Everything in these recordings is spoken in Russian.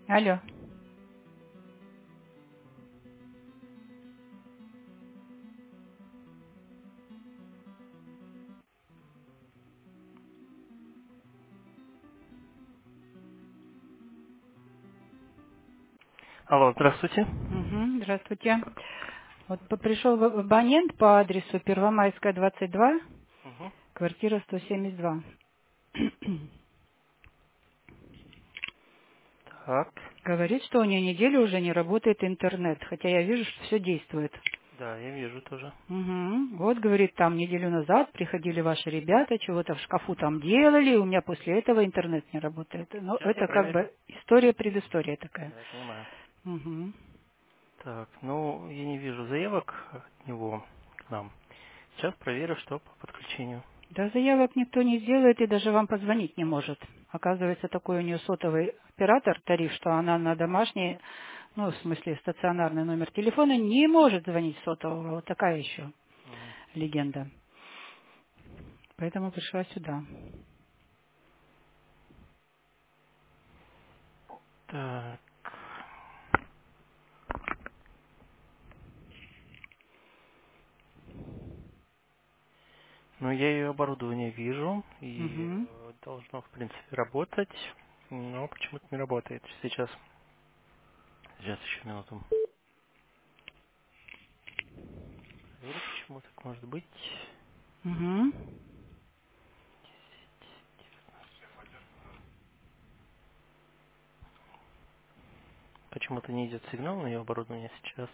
Алло. Алло, здравствуйте. Угу, здравствуйте. Вот пришел абонент по адресу Первомайская, 22, Мгм. квартира 172. Так, Говорит, что у нее неделю уже не работает интернет, хотя я вижу, что все действует. да, я вижу тоже. Угу. Вот, говорит, там неделю назад приходили ваши ребята, чего-то в шкафу там делали, и у меня после этого интернет не работает. Но Сейчас я это как проверю. бы история-предыстория такая. Да, я понимаю. Угу. Так, ну, я не вижу заявок от него к нам. Сейчас проверю, что по подключению. Да заявок никто не сделает и даже вам позвонить не может. Оказывается, такой у нее сотовый оператор, тариф, что она на домашний, ну, в смысле, стационарный номер телефона не может звонить сотового. Вот такая еще Мгм. легенда. Поэтому пришла сюда. Так, ну, я ее оборудование вижу, и Угу. должно, в принципе, работать, но почему-то не работает сейчас. Сейчас еще минуту. Проверю, почему так может быть. Угу. Почему-то не идет сигнал на ее оборудование сейчас.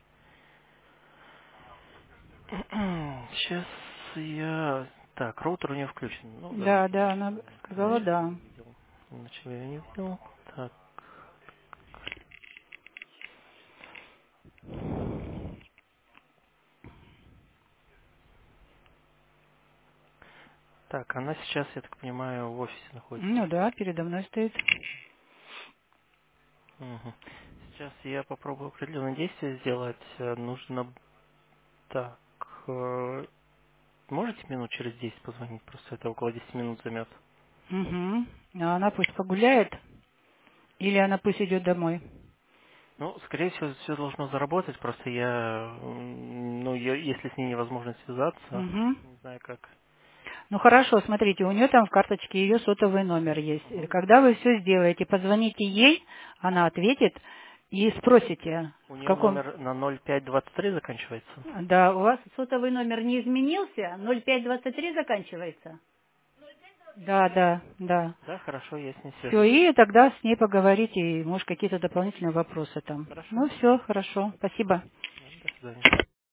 Сейчас я... Так, роутер у нее включен. Ну да, Да, да, иначе она бы сказала я да. не видел. Иначе бы я не видел. Так, так, она сейчас, я так понимаю, в офисе находится. Ну да, передо мной стоит. Мгм. Сейчас я попробую определенные действия сделать. Нужно... Так, можете минут через 10 позвонить? Просто это около 10 минут займет. Угу. А она пусть погуляет или она пусть идет домой. Ну, скорее всего, все должно заработать. Просто я... Ну, если с ней невозможно связаться, Угу. не знаю как. Ну хорошо, смотрите, у нее там в карточке ее сотовый номер есть. И Мгм. когда вы все сделаете, позвоните ей, она ответит и спросите, У в нее каком... номер на 0523 заканчивается. Да, у вас сотовый номер не изменился? 0523 заканчивается? Да, да, да. Да, хорошо, я с ней Все, свяжусь. и тогда с ней поговорите, и, может, какие-то дополнительные вопросы там. Хорошо. Ну, все, хорошо, спасибо. Да, до свидания.